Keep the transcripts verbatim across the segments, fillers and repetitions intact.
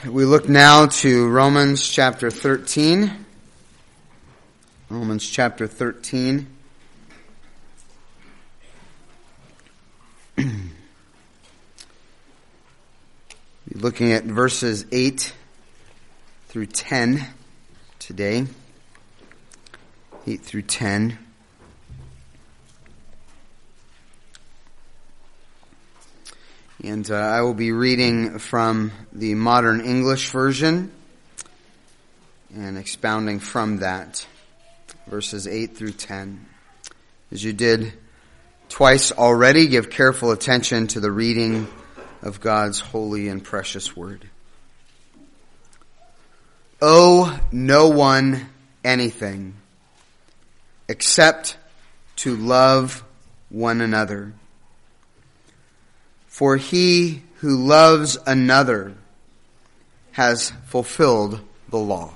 We look now to Romans chapter thirteen. Romans chapter thirteen. Looking at verses eight through ten today. eight through ten. And uh, I will be reading from the Modern English Version and expounding from that, verses eight through ten. As you did twice already, give careful attention to the reading of God's holy and precious word. Owe no one anything except to love one another. For he who loves another has fulfilled the law.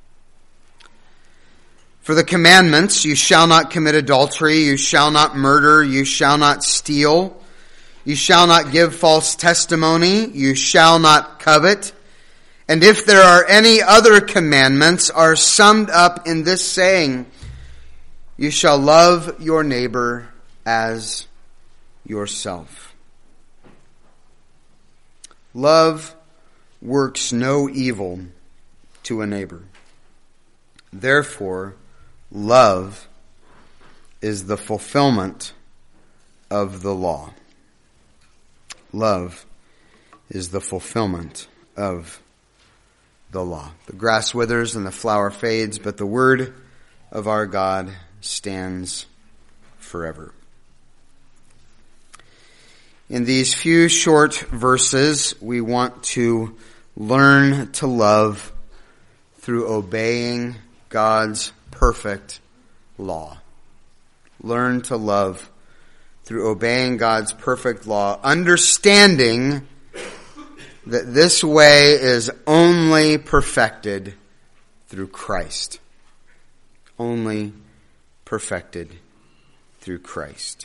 For the commandments, you shall not commit adultery, you shall not murder, you shall not steal, you shall not give false testimony, you shall not covet. And if there are any other commandments, are summed up in this saying, you shall love your neighbor as yourself. Love works no evil to a neighbor. Therefore, love is the fulfillment of the law. Love is the fulfillment of the law. The grass withers and the flower fades, but the word of our God stands forever. In these few short verses, we want to learn to love through obeying God's perfect law. Learn to love through obeying God's perfect law, understanding that this way is only perfected through Christ. Only perfected through Christ.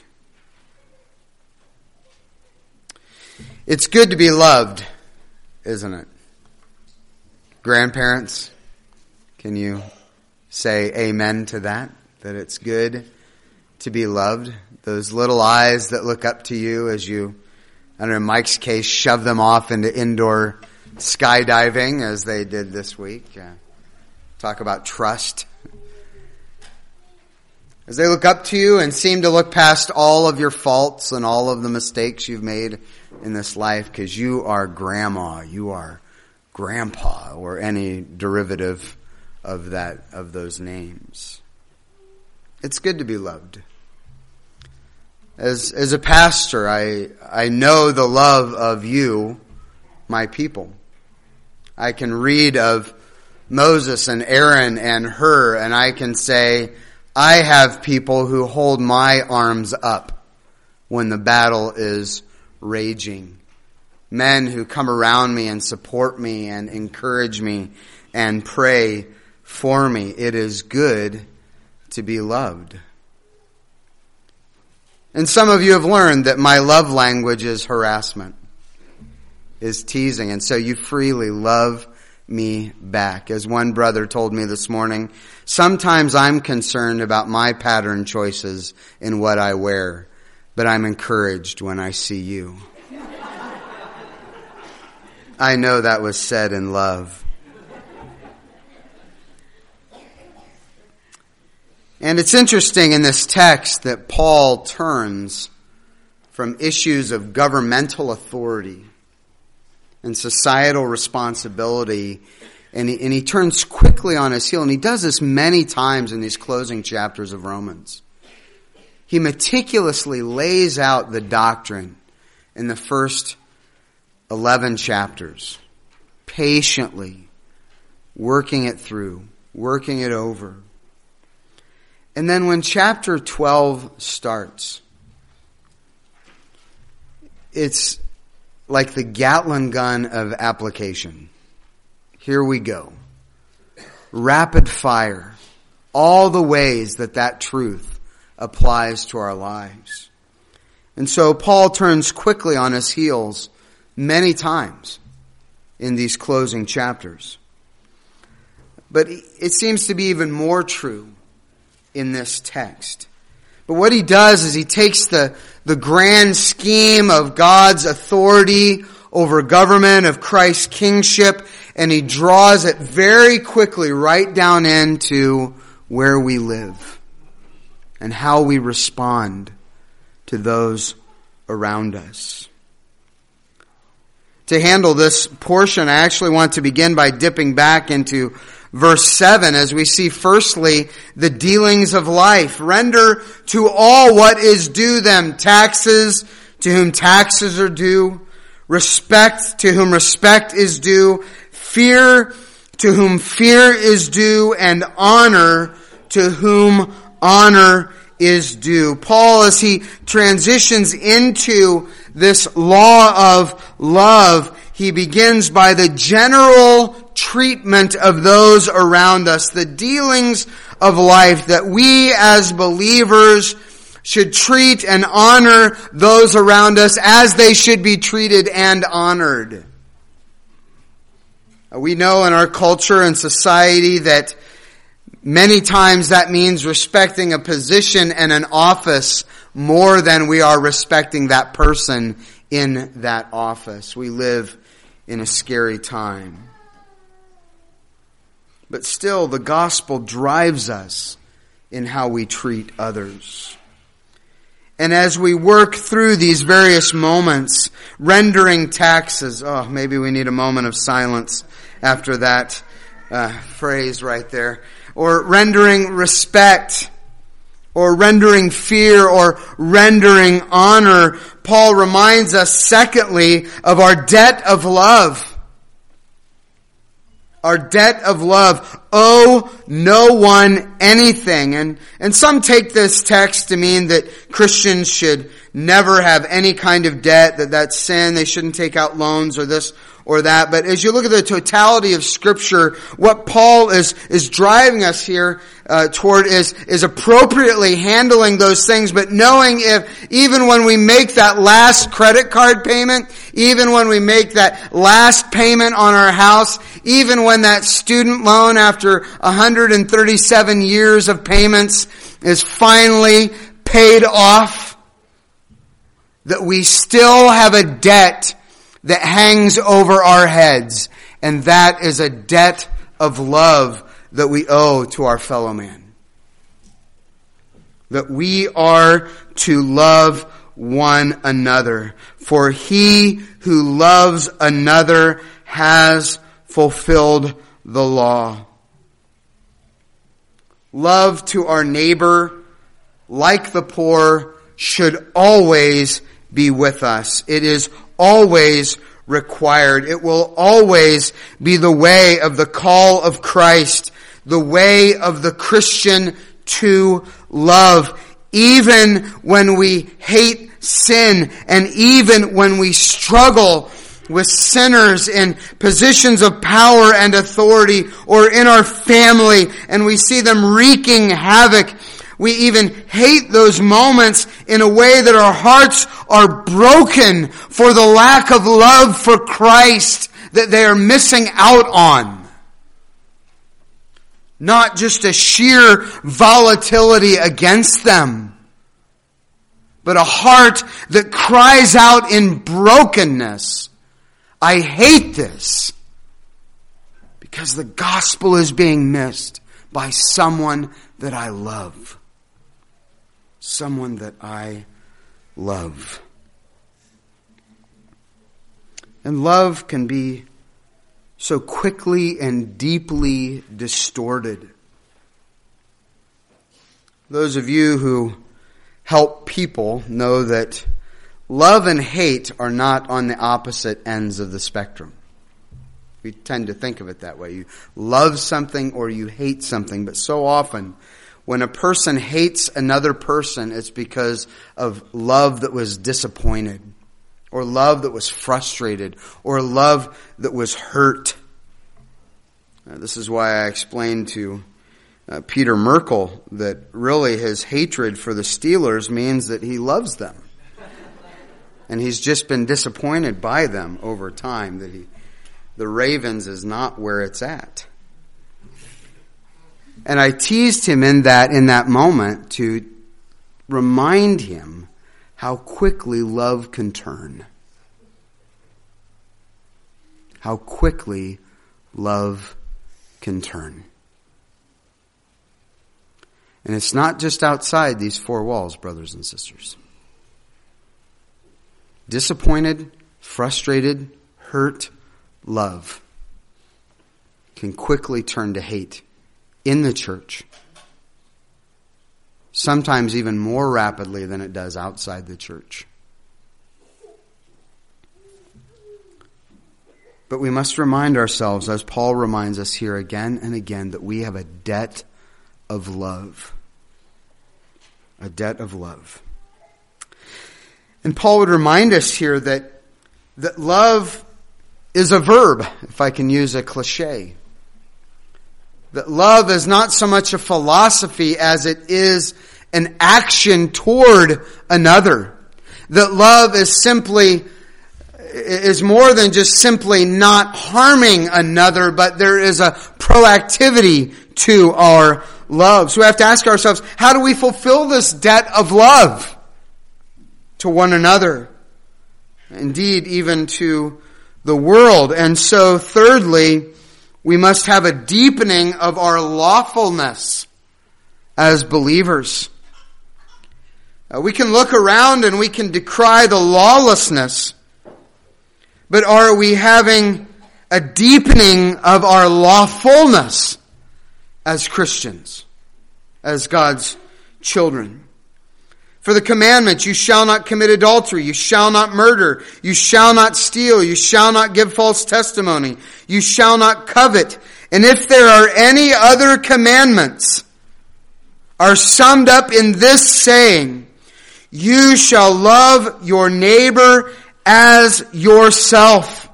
It's good to be loved, isn't it? Grandparents, can you say amen to that? That it's good to be loved? Those little eyes that look up to you as you, I don't know, in Mike's case, shove them off into indoor skydiving as they did this week. Uh, talk about trust. As they look up to you and seem to look past all of your faults and all of the mistakes you've made in this life, because you are grandma, you are grandpa, or any derivative of that, of those names. It's good to be loved. As as a pastor, I I know the love of you, my people. I can read of Moses and Aaron and Hur, and I can say, I have people who hold my arms up when the battle is raging. Men who come around me and support me and encourage me and pray for me. It is good to be loved. And some of you have learned that my love language is harassment, is teasing, and so you freely love me back. As one brother told me this morning, sometimes I'm concerned about my pattern choices in what I wear, but I'm encouraged when I see you. I know that was said in love. And it's interesting in this text that Paul turns from issues of governmental authority and societal responsibility, and he, and he turns quickly on his heel, and he does this many times in these closing chapters of Romans. He meticulously lays out the doctrine in the first eleven chapters, patiently working it through, working it over. And then when chapter twelve starts, it's like the Gatling gun of application. Here we go. Rapid fire. All the ways that that truth applies to our lives. And so Paul turns quickly on his heels many times in these closing chapters. But it seems to be even more true in this text. But what he does is he takes the, the grand scheme of God's authority over government, of Christ's kingship, and he draws it very quickly right down into where we live and how we respond to those around us. To handle this portion, I actually want to begin by dipping back into verse seven, as we see firstly the dealings of life. Render to all what is due them. Taxes to whom taxes are due. Respect to whom respect is due. Fear to whom fear is due. And honor to whom honor is due. Paul, as he transitions into this law of love, he begins by the general treatment of those around us, the dealings of life, that we as believers should treat and honor those around us as they should be treated and honored. We know in our culture and society that many times that means respecting a position and an office more than we are respecting that person in that office. We live in a scary time. But still, the gospel drives us in how we treat others. And as we work through these various moments, rendering taxes, oh, maybe we need a moment of silence after that uh, phrase right there. Or rendering respect, or rendering fear, or rendering honor, Paul reminds us, secondly, of our debt of love. Our debt of love. Owe no one anything. And, and some take this text to mean that Christians should never have any kind of debt, that that's sin, they shouldn't take out loans or this or that. But as you look at the totality of Scripture, what Paul is, is driving us here uh, toward is, is appropriately handling those things, but knowing if, even when we make that last credit card payment, even when we make that last payment on our house, even when that student loan after one hundred thirty-seven years of payments is finally paid off, that we still have a debt that hangs over our heads, and that is a debt of love that we owe to our fellow man. That we are to love one another, for he who loves another has fulfilled the law. Love to our neighbor, like the poor, should always be with us. It is always required. It will always be the way of the call of Christ, the way of the Christian to love, even when we hate sin and even when we struggle with sinners in positions of power and authority or in our family and we see them wreaking havoc. We even hate those moments in a way that our hearts are broken for the lack of love for Christ that they are missing out on. Not just a sheer volatility against them, but a heart that cries out in brokenness, I hate this, because the gospel is being missed by someone that I love. Someone that I love. And love can be so quickly and deeply distorted. Those of you who help people know that love and hate are not on the opposite ends of the spectrum. We tend to think of it that way. You love something or you hate something, but so often when a person hates another person, it's because of love that was disappointed, or love that was frustrated, or love that was hurt. Uh, this is why I explained to uh, Peter Merkel that really his hatred for the Steelers means that he loves them. And he's just been disappointed by them over time, that he the ravens is not where it's at. And I teased him in that, in that moment to remind him how quickly love can turn. How quickly love can turn. And it's not just outside these four walls, brothers and sisters. Disappointed, frustrated, hurt love can quickly turn to hate in the church. Sometimes even more rapidly than it does outside the church. But we must remind ourselves, as Paul reminds us here again and again, that we have a debt of love. A debt of love. And Paul would remind us here that, that love is a verb, if I can use a cliche. That love is not so much a philosophy as it is an action toward another. That love is simply, is more than just simply not harming another, but there is a proactivity to our love. So we have to ask ourselves, how do we fulfill this debt of love to one another? Indeed, even to the world. And so thirdly, we must have a deepening of our lawfulness as believers. Uh, we can look around and we can decry the lawlessness, but are we having a deepening of our lawfulness as Christians, as God's children? For the commandments, you shall not commit adultery, you shall not murder, you shall not steal, you shall not give false testimony, you shall not covet. And if there are any other commandments, are summed up in this saying, you shall love your neighbor as yourself.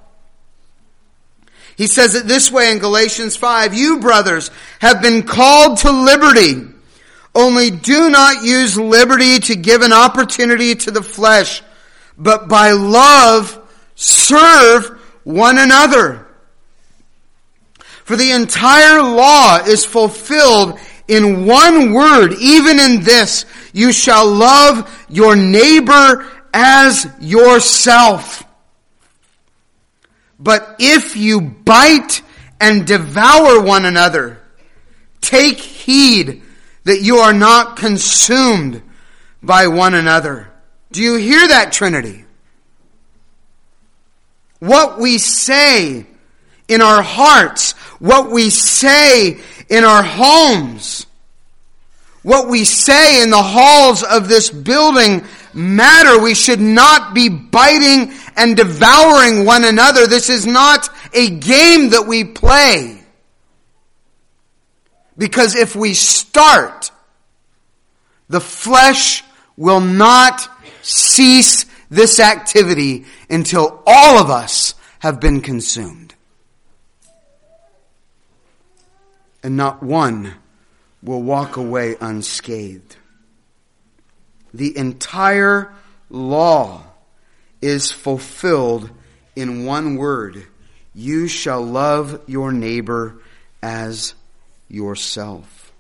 He says it this way in Galatians five, you brothers have been called to liberty. Only do not use liberty to give an opportunity to the flesh, but by love serve one another. For the entire law is fulfilled in one word, even in this, you shall love your neighbor as yourself. But if you bite and devour one another, take heed that you are not consumed by one another. Do you hear that, Trinity? What we say in our hearts, what we say in our homes, what we say in the halls of this building matter. We should not be biting and devouring one another. This is not a game that we play. Because if we start, the flesh will not cease this activity until all of us have been consumed. And not one will walk away unscathed. The entire law is fulfilled in one word. You shall love your neighbor as yourself.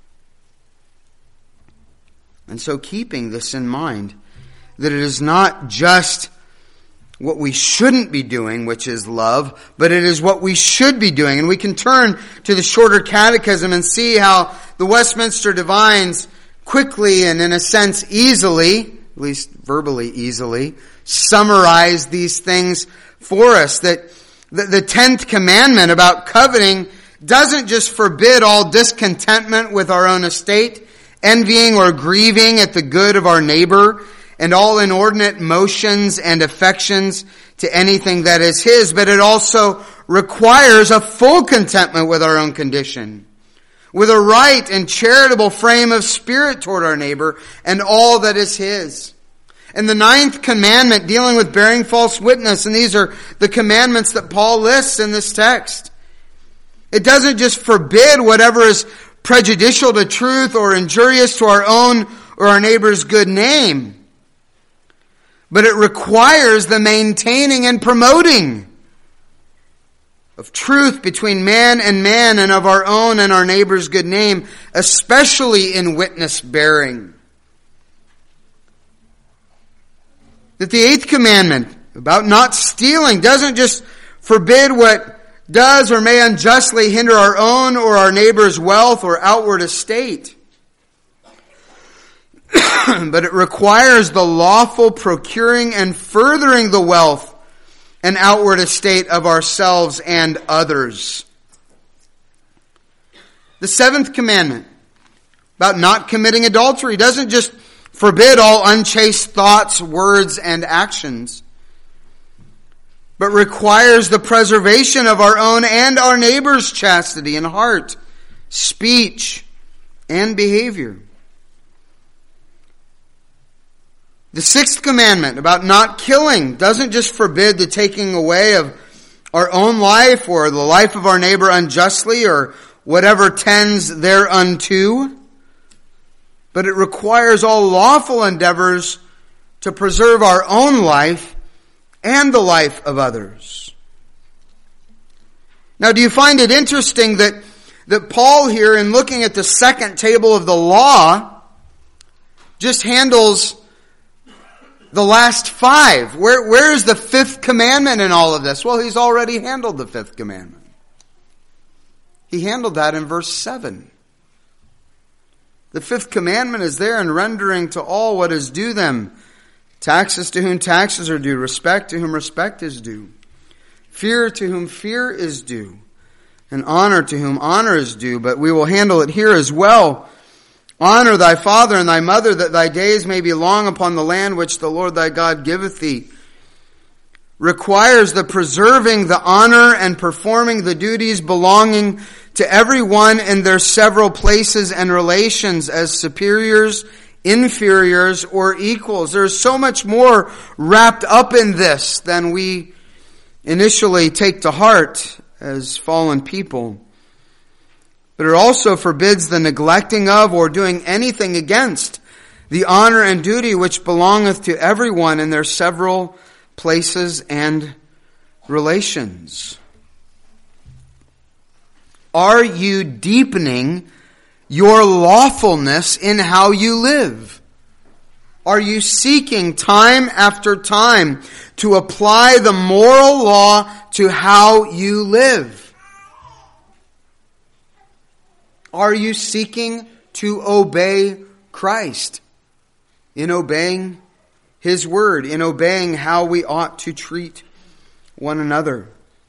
And so keeping this in mind, that it is not just what we shouldn't be doing, which is love, but it is what we should be doing. And we can turn to the Shorter Catechism and see how the Westminster Divines quickly and in a sense easily, at least verbally easily, summarize these things for us. That the tenth commandment about coveting doesn't just forbid all discontentment with our own estate, envying or grieving at the good of our neighbor, and all inordinate motions and affections to anything that is his, but it also requires a full contentment with our own condition, with a right and charitable frame of spirit toward our neighbor and all that is his. And the ninth commandment dealing with bearing false witness, and these are the commandments that Paul lists in this text. It doesn't just forbid whatever is prejudicial to truth or injurious to our own or our neighbor's good name, but it requires the maintaining and promoting of truth between man and man, and of our own and our neighbor's good name, especially in witness bearing. That the eighth commandment about not stealing doesn't just forbid what does or may unjustly hinder our own or our neighbor's wealth or outward estate, but it requires the lawful procuring and furthering the wealth and outward estate of ourselves and others. The seventh commandment about not committing adultery doesn't just forbid all unchaste thoughts, words, and actions, but requires the preservation of our own and our neighbor's chastity in heart, speech, and behavior. The sixth commandment about not killing doesn't just forbid the taking away of our own life or the life of our neighbor unjustly or whatever tends thereunto, but it requires all lawful endeavors to preserve our own life and the life of others. Now, do you find it interesting that, that Paul here, in looking at the second table of the law, just handles the last five? Where, where is the fifth commandment in all of this? Well, he's already handled the fifth commandment. He handled that in verse seven. The fifth commandment is there in rendering to all what is due them. Taxes to whom taxes are due. Respect to whom respect is due. Fear to whom fear is due. And honor to whom honor is due. But we will handle it here as well. Honor thy father and thy mother, that thy days may be long upon the land which the Lord thy God giveth thee. Requires the preserving the honor and performing the duties belonging to everyone in their several places and relations as superiors, inferiors, or equals. There's so much more wrapped up in this than we initially take to heart as fallen people. But it also forbids the neglecting of or doing anything against the honor and duty which belongeth to everyone in their several places and relations. Are you deepening your lawfulness in how you live? Are you seeking time after time to apply the moral law to how you live? Are you seeking to obey Christ in obeying His word, in obeying how we ought to treat one another?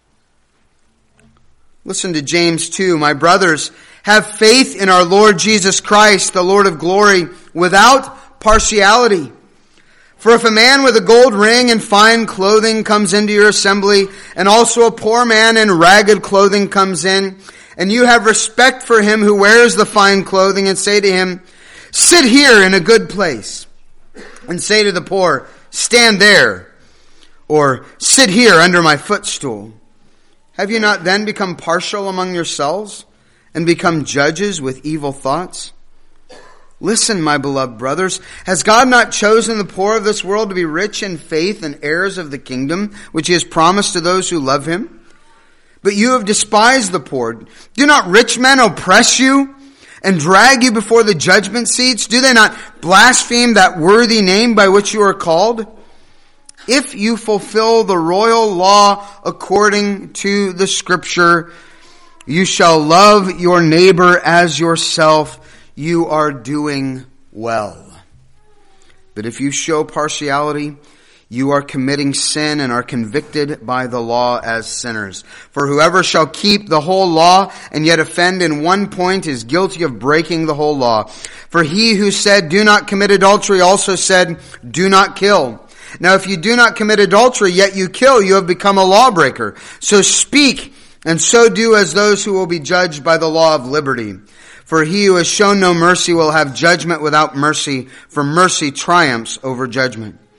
Listen to James two. My brothers, have faith in our Lord Jesus Christ, the Lord of glory, without partiality. For if a man with a gold ring and fine clothing comes into your assembly, and also a poor man in ragged clothing comes in, and you have respect for him who wears the fine clothing, and say to him, sit here in a good place, and say to the poor, stand there, or sit here under my footstool, have you not then become partial among yourselves, and become judges with evil thoughts? Listen, my beloved brothers, has God not chosen the poor of this world to be rich in faith and heirs of the kingdom, which He has promised to those who love Him? But you have despised the poor. Do not rich men oppress you and drag you before the judgment seats? Do they not blaspheme that worthy name by which you are called? If you fulfill the royal law according to the Scripture, you shall love your neighbor as yourself. You are doing well. But if you show partiality, you are committing sin and are convicted by the law as sinners. For whoever shall keep the whole law and yet offend in one point is guilty of breaking the whole law. For he who said, do not commit adultery, also said, do not kill. Now if you do not commit adultery, yet you kill, you have become a lawbreaker. So speak, and so do as those who will be judged by the law of liberty. For he who has shown no mercy will have judgment without mercy, for mercy triumphs over judgment.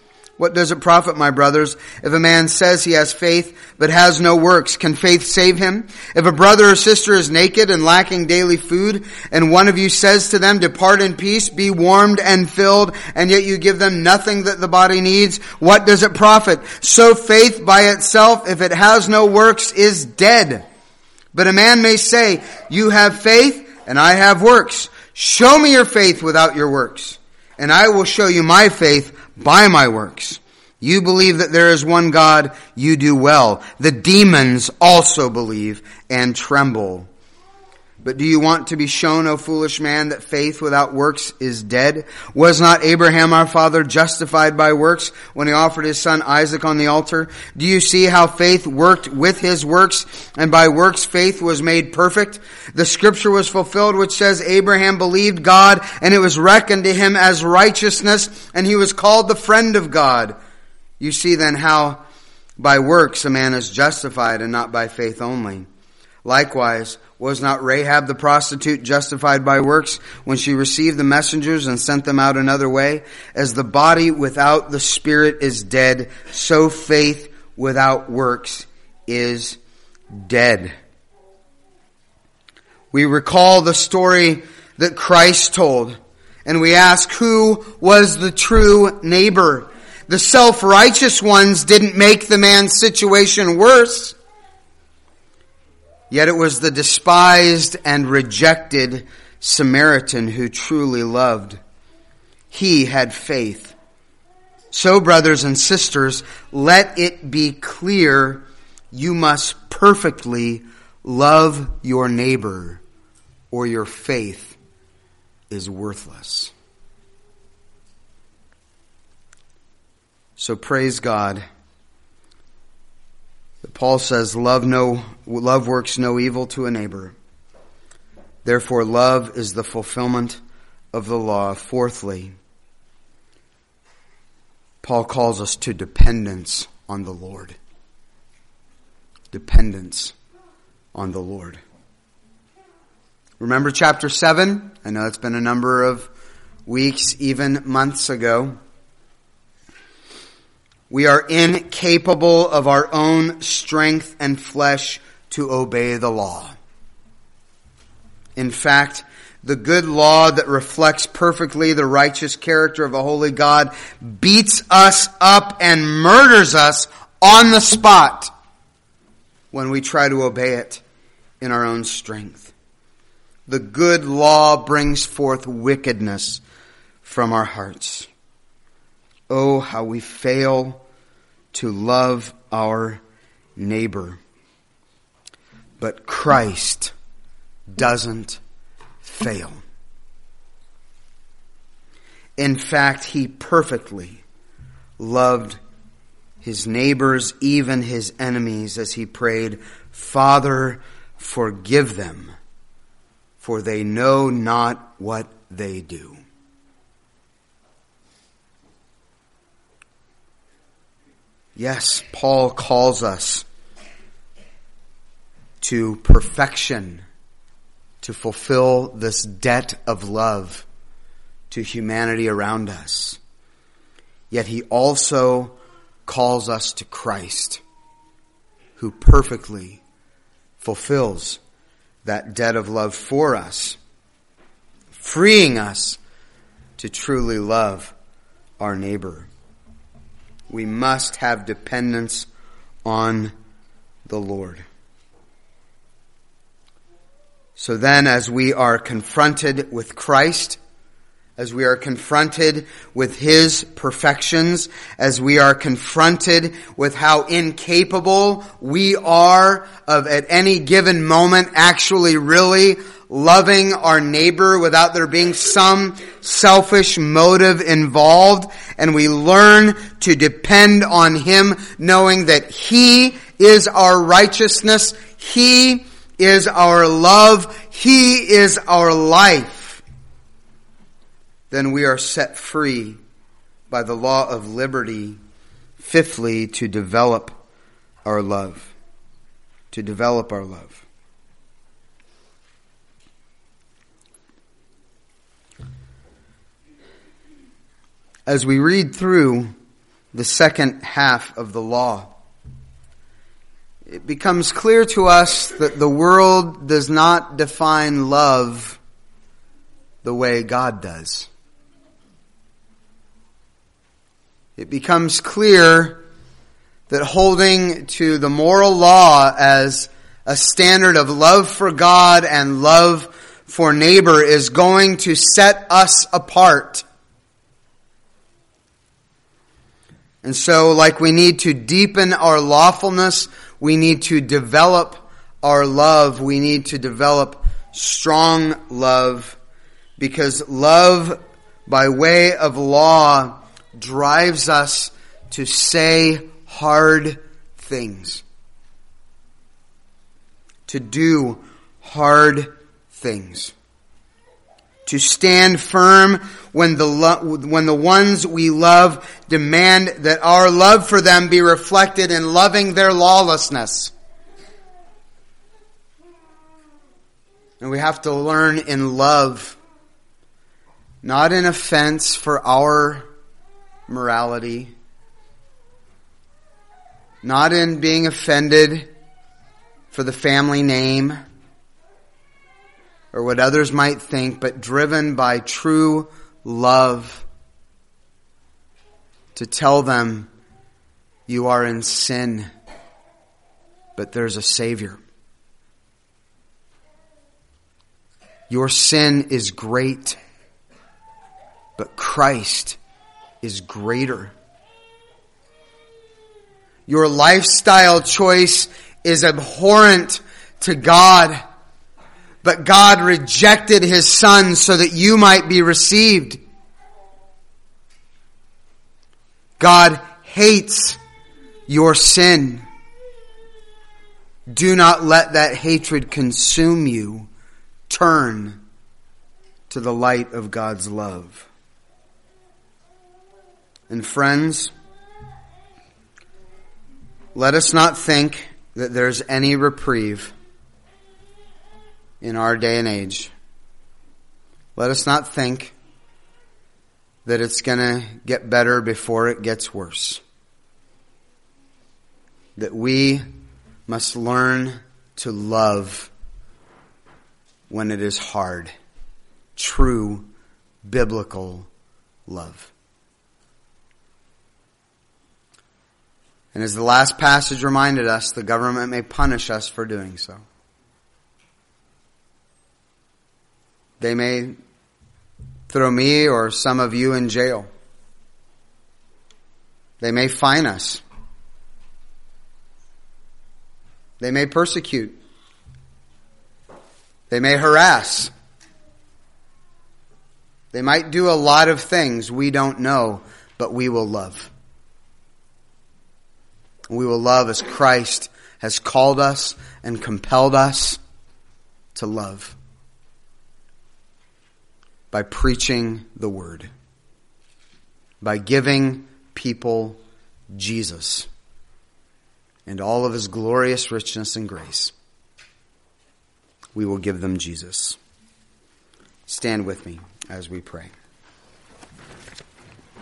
What does it profit, my brothers, if a man says he has faith but has no works? Can faith save him? If a brother or sister is naked and lacking daily food, and one of you says to them, depart in peace, be warmed and filled, and yet you give them nothing that the body needs, what does it profit? So faith by itself, if it has no works, is dead. But a man may say, you have faith and I have works. Show me your faith without your works, and I will show you my faith by my works. You believe that there is one God, you do well. The demons also believe and tremble. But do you want to be shown, O foolish man, that faith without works is dead? Was not Abraham our father justified by works when he offered his son Isaac on the altar? Do you see how faith worked with his works, and by works faith was made perfect? The scripture was fulfilled which says, Abraham believed God, and it was reckoned to him as righteousness, and he was called the friend of God. You see then how by works a man is justified, and not by faith only. Likewise, was not Rahab the prostitute justified by works when she received the messengers and sent them out another way? As the body without the spirit is dead, so faith without works is dead. We recall the story that Christ told, and we ask, who was the true neighbor? The self-righteous ones didn't make the man's situation worse. Yet it was the despised and rejected Samaritan who truly loved. He had faith. So, brothers and sisters, let it be clear, you must perfectly love your neighbor, or your faith is worthless. So praise God. Paul says, love no, love works no evil to a neighbor. Therefore, love is the fulfillment of the law. Fourthly, Paul calls us to dependence on the Lord. Dependence on the Lord. Remember chapter seven? I know it's been a number of weeks, even months ago. We are incapable of our own strength and flesh to obey the law. In fact, the good law that reflects perfectly the righteous character of a holy God beats us up and murders us on the spot when we try to obey it in our own strength. The good law brings forth wickedness from our hearts. Oh, how we fail to love our neighbor. But Christ doesn't fail. In fact, he perfectly loved his neighbors, even his enemies, as he prayed, Father, forgive them, for they know not what they do. Yes, Paul calls us to perfection, to fulfill this debt of love to humanity around us. Yet he also calls us to Christ, who perfectly fulfills that debt of love for us, freeing us to truly love our neighbor. We must have dependence on the Lord. So then, as we are confronted with Christ, as we are confronted with his perfections, as we are confronted with how incapable we are of at any given moment actually really loving our neighbor without there being some selfish motive involved, and we learn to depend on him, knowing that he is our righteousness, he is our love, he is our life, then we are set free by the law of liberty, fifthly, to develop our love. To develop our love. As we read through the second half of the law, it becomes clear to us that the world does not define love the way God does. It becomes clear that holding to the moral law as a standard of love for God and love for neighbor is going to set us apart. And so, like we need to deepen our lawfulness, we need to develop our love. We need to develop strong love, because love by way of law drives us to say hard things, to do hard things, to stand firm when the lo- when the ones we love demand that our love for them be reflected in loving their lawlessness. And we have to learn in love, not in offense for our morality, not in being offended for the family name or what others might think, but driven by true love to tell them, you are in sin, but there's a Savior. Your sin is great, but Christ is greater. Your lifestyle choice is abhorrent to God, but God rejected His Son so that you might be received. God hates your sin. Do not let that hatred consume you. Turn to the light of God's love. And friends, let us not think that there's any reprieve in our day and age. Let us not think that it's going to get better before it gets worse. That we must learn to love when it is hard. True biblical love. And as the last passage reminded us, the government may punish us for doing so. They may throw me or some of you in jail. They may fine us. They may persecute. They may harass. They might do a lot of things we don't know, but we will love. We will love as Christ has called us and compelled us to love. By preaching the word. By giving people Jesus and all of His glorious richness and grace. We will give them Jesus. Stand with me as we pray.